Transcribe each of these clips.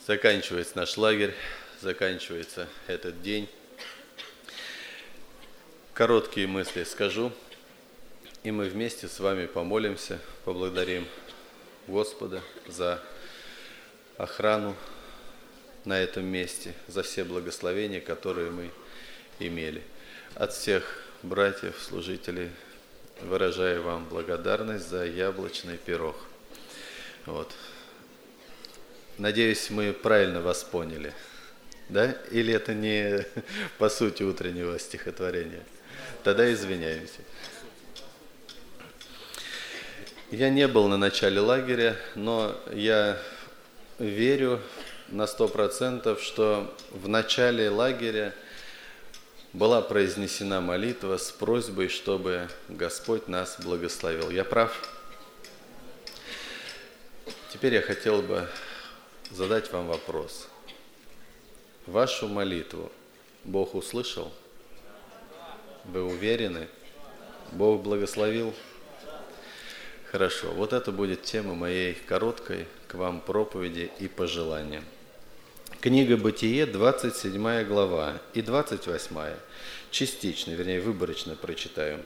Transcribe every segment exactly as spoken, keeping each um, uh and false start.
Заканчивается наш лагерь, заканчивается этот день. Короткие мысли скажу, и мы вместе с вами помолимся, поблагодарим Господа за охрану на этом месте, за все благословения, которые мы имели. От всех братьев, служителей выражаю вам благодарность за яблочный пирог. Вот. Надеюсь, мы правильно вас поняли, да? Или это не по сути утреннего стихотворения? Тогда извиняемся. Я не был на начале лагеря, но я верю на сто процентов, что в начале лагеря была произнесена молитва с просьбой, чтобы Господь нас благословил. Я прав? Теперь я хотел бы задать вам вопрос. Вашу молитву Бог услышал? Вы уверены? Бог благословил? Хорошо. Вот это будет тема моей короткой к вам проповеди и пожелания. Книга Бытие, двадцать седьмая глава и двадцать восьмая. Частично, вернее, выборочно прочитаю.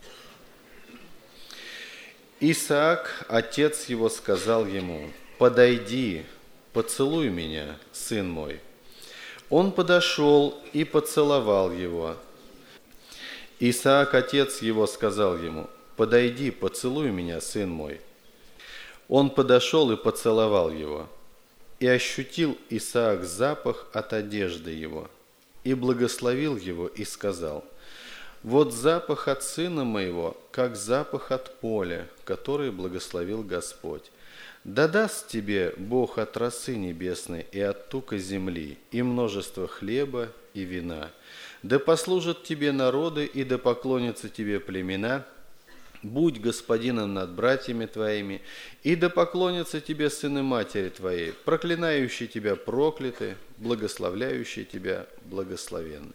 Исаак, отец его, сказал ему: «Подойди, поцелуй меня, сын мой». Он подошел и поцеловал его. Исаак, отец его, сказал ему: «Подойди, поцелуй меня, сын мой». Он подошел и поцеловал его. И ощутил Исаак запах от одежды его, и благословил его, и сказал: «Вот запах от сына моего, как запах от поля, который благословил Господь. Да даст тебе Бог от росы небесной и от тука земли, и множество хлеба и вина. Да послужат тебе народы, и да поклонятся тебе племена. Будь господином над братьями твоими, и да поклонятся тебе сыны матери твоей, проклинающие тебя прокляты, благословляющие тебя благословенны».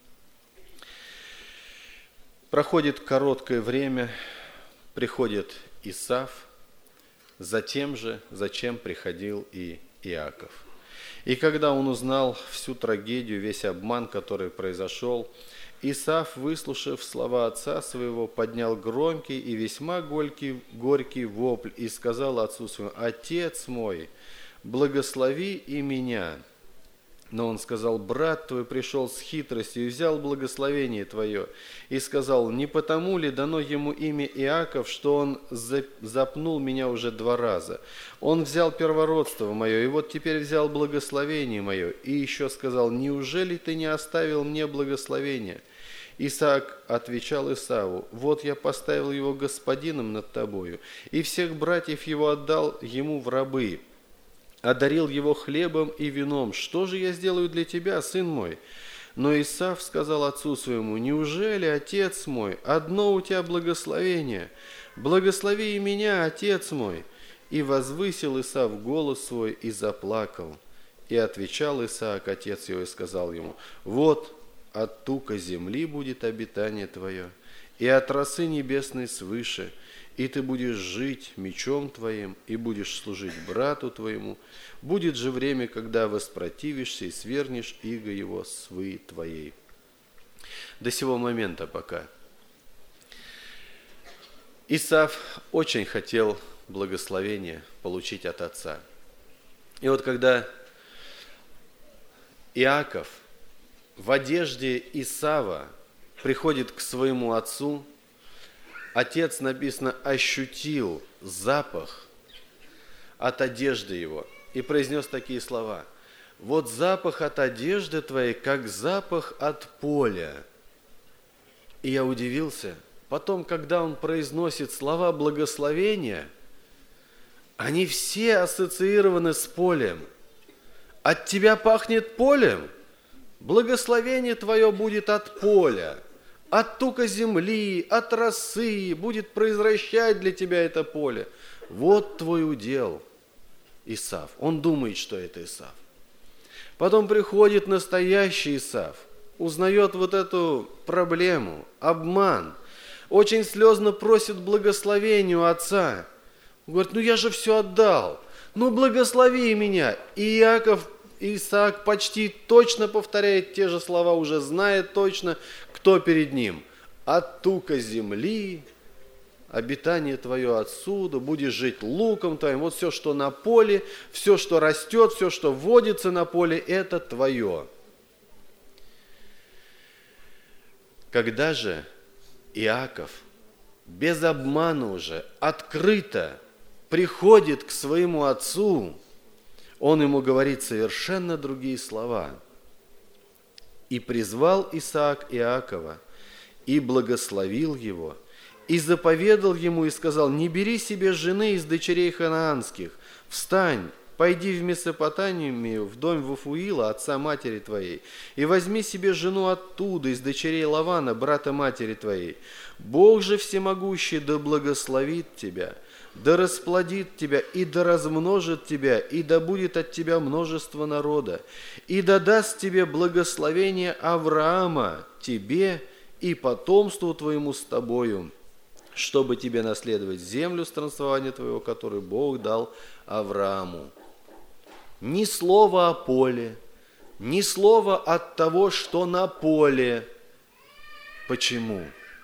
Проходит короткое время, приходит Исав, за тем же, зачем приходил и Иаков. И когда он узнал всю трагедию, весь обман, который произошел, Исав, выслушав слова отца своего, поднял громкий и весьма горький, горький вопль и сказал отцу своему: «Отец мой, благослови и меня». Но он сказал: «Брат твой пришел с хитростью и взял благословение твое». И сказал: «Не потому ли дано ему имя Иаков, что он запнул меня уже два раза? Он взял первородство мое, и вот теперь взял благословение мое». И еще сказал: «Неужели ты не оставил мне благословения?» Исаак отвечал Исаву: «Вот я поставил его господином над тобою, и всех братьев его отдал ему в рабы, одарил его хлебом и вином. Что же я сделаю для тебя, сын мой?» Но Исав сказал отцу своему: «Неужели, отец мой, одно у тебя благословение? Благослови и меня, отец мой». И возвысил Исав голос свой и заплакал. И отвечал Исаак, отец его, и сказал ему: «Вот от тука земли будет обитание твое, и от росы небесной свыше, и ты будешь жить мечом твоим, и будешь служить брату твоему. Будет же время, когда воспротивишься и свергнешь иго его свы твоей». До сего момента пока. Исав очень хотел благословения получить от отца. И вот когда Иаков в одежде Исава приходит к своему отцу, отец, написано, ощутил запах от одежды его и произнес такие слова: «Вот запах от одежды твоей, как запах от поля». И я удивился. Потом, когда он произносит слова благословения, они все ассоциированы с полем. От тебя пахнет полем, благословение твое будет от поля. От тука земли, от росы будет произвращать для тебя это поле. Вот твой удел, Исав. Он думает, что это Исав. Потом приходит настоящий Исав, узнает вот эту проблему, обман. Очень слезно просит благословения у отца. Он говорит: «Ну я же все отдал. ну благослови меня. И Иаков, Исаак почти точно повторяет те же слова, уже знает точно, кто перед ним. От тука земли, обитание твое отсюда, будешь жить луком твоим. Вот все, что на поле, все, что растет, все, что водится на поле, это твое. Когда же Иаков без обмана уже, открыто приходит к своему отцу, он ему говорит совершенно другие слова. «И призвал Исаак Иакова, и благословил его, и заповедал ему, и сказал, не бери себе жены из дочерей ханаанских, встань, пойди в Месопотамию, в дом Вафуила, отца матери твоей, и возьми себе жену оттуда, из дочерей Лавана, брата матери твоей. Бог же всемогущий да благословит тебя, да расплодит тебя, и да размножит тебя, и да будет от тебя множество народа, и да даст тебе благословение Авраама, тебе и потомству твоему с тобою, чтобы тебе наследовать землю странствования твоего, которую Бог дал Аврааму». Ни слова о поле, ни слова от того, что на поле. Почему?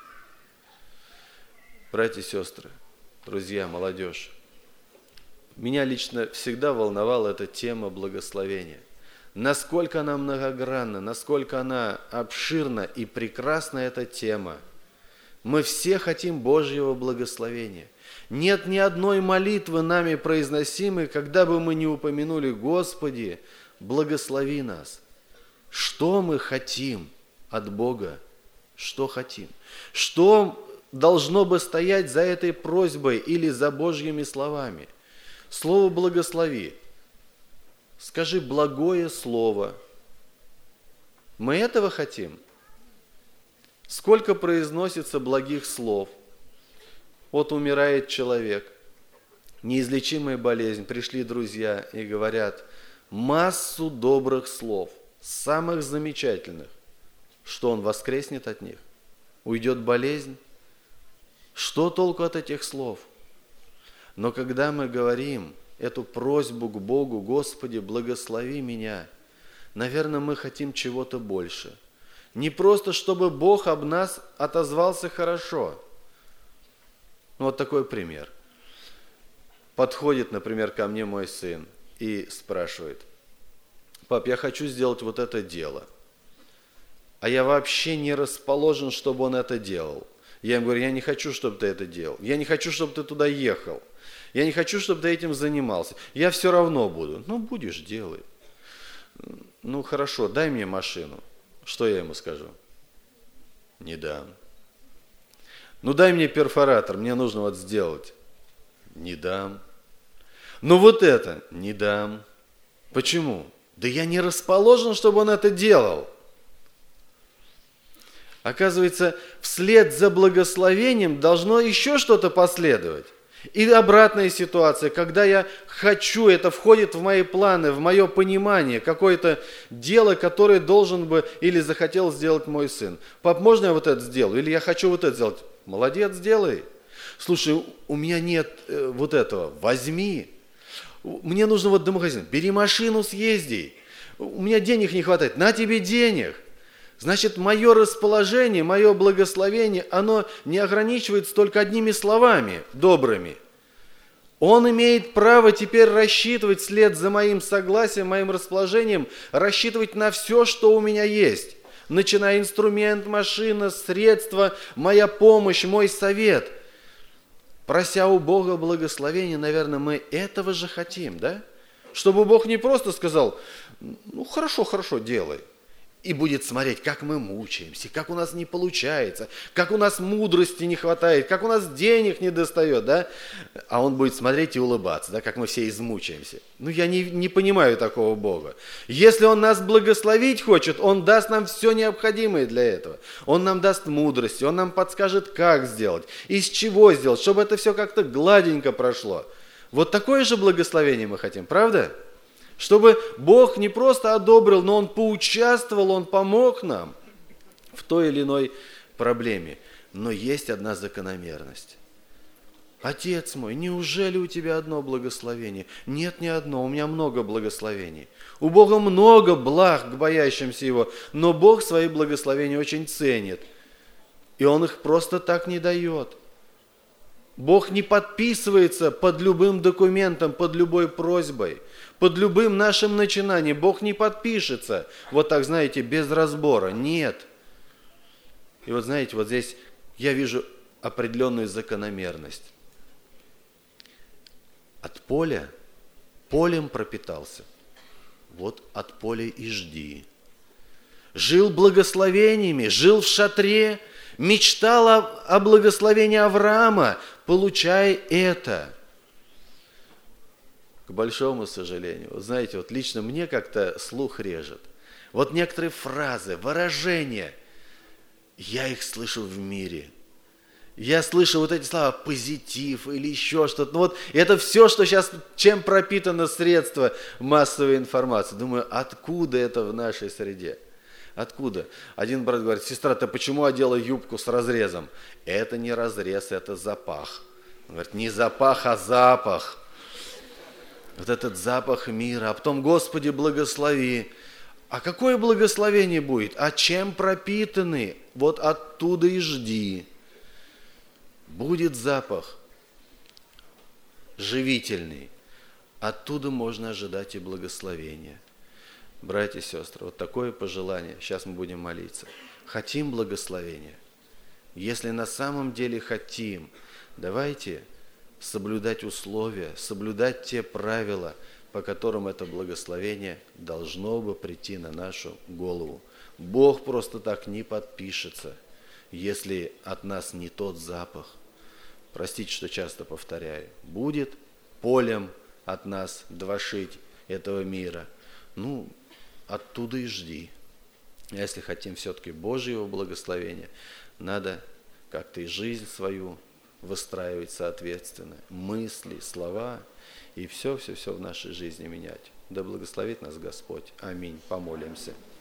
Братья и сестры, друзья, молодежь, меня лично всегда волновала эта тема благословения. Насколько она многогранна, насколько она обширна и прекрасна эта тема. Мы все хотим Божьего благословения. Нет ни одной молитвы нами произносимой, когда бы мы не упомянули: «Господи, благослови нас». Что мы хотим от Бога? Что хотим? Что должно бы стоять за этой просьбой или за Божьими словами? Слово «благослови». Скажи благое слово. Мы этого хотим? Сколько произносится благих слов? Вот умирает человек, неизлечимая болезнь, пришли друзья и говорят массу добрых слов, самых замечательных. Что он воскреснет от них? Уйдет болезнь? Что толку от этих слов? Но когда мы говорим эту просьбу к Богу: «Господи, благослови меня», наверное, мы хотим чего-то больше. Не просто, чтобы Бог об нас отозвался хорошо. Ну, вот такой пример. Подходит, например, ко мне мой сын и спрашивает: «Пап, я хочу сделать вот это дело». А я вообще не расположен, чтобы он это делал. Я ему говорю: я не хочу, чтобы ты это делал. Я не хочу, чтобы ты туда ехал. Я не хочу, чтобы ты этим занимался. Я все равно буду. Ну, будешь, делай. Ну, хорошо, дай мне машину. Что я ему скажу? Не дам. Ну, дай мне перфоратор, мне нужно вот сделать. Не дам. Ну, вот это не дам. Почему? Да я не расположен, чтобы он это делал. Оказывается, вслед за благословением должно еще что-то последовать. И обратная ситуация, когда я хочу, это входит в мои планы, в мое понимание, какое-то дело, которое должен бы или захотел сделать мой сын. Пап, можно я вот это сделаю? Или я хочу вот это сделать? Молодец, сделай. Слушай, у меня нет э, вот этого, возьми. Мне нужно вот до магазина, бери машину, съезди. У меня денег не хватает, на тебе денег. Значит, мое расположение, мое благословение, оно не ограничивается только одними словами добрыми. Он имеет право теперь рассчитывать вслед за моим согласием, моим расположением, рассчитывать на все, что у меня есть. Начиная инструмент, машина, средства, моя помощь, мой совет. Прося у Бога благословения, наверное, мы этого же хотим, да? Чтобы Бог не просто сказал: ну хорошо, хорошо, делай. И будет смотреть, как мы мучаемся, как у нас не получается, как у нас мудрости не хватает, как у нас денег не достает, да? А он будет смотреть и улыбаться, да, как мы все измучаемся. Ну, я не, не понимаю такого Бога. Если Он нас благословить хочет, Он даст нам все необходимое для этого. Он нам даст мудрости, Он нам подскажет, как сделать, из чего сделать, чтобы это все как-то гладенько прошло. Вот такое же благословение мы хотим, правда? Чтобы Бог не просто одобрил, но Он поучаствовал, Он помог нам в той или иной проблеме. Но есть одна закономерность. Отец мой, неужели у тебя одно благословение? Нет, не одно, у меня много благословений. У Бога много благ к боящимся Его, но Бог свои благословения очень ценит. И Он их просто так не дает. Бог не подписывается под любым документом, под любой просьбой, под любым нашим начинанием. Бог не подпишется, вот так, знаете, без разбора. Нет. И вот знаете, вот здесь я вижу определенную закономерность. От поля полем пропитался. Вот от поля и жди. Жил благословениями, жил в шатре, мечтал о, о благословении Авраама, получай это. К большому сожалению, вот знаете, вот лично мне как-то слух режет. Вот некоторые фразы, выражения, я их слышу в мире. Я слышу вот эти слова позитив или еще что-то. Ну вот это все, что сейчас, чем пропитано средство массовой информации. Думаю, откуда это в нашей среде? Откуда? Один брат говорит: сестра, ты почему одела юбку с разрезом? Это не разрез, это запах. Он говорит, не запах, а запах. Вот этот запах мира. А потом, Господи, благослови. А какое благословение будет? А чем пропитаны? Вот оттуда и жди. Будет запах живительный. Оттуда можно ожидать и благословения. Братья и сестры, вот такое пожелание. Сейчас мы будем молиться. Хотим благословения? Если на самом деле хотим, давайте соблюдать условия, соблюдать те правила, по которым это благословение должно бы прийти на нашу голову. Бог просто так не подпишется, если от нас не тот запах. Простите, что часто повторяю. Будет полем от нас двошить этого мира. Ну, оттуда и жди. А если хотим все-таки Божьего благословения, надо как-то и жизнь свою выстраивать соответственно. Мысли, слова и все-все-все в нашей жизни менять. Да благословит нас Господь. Аминь. Помолимся.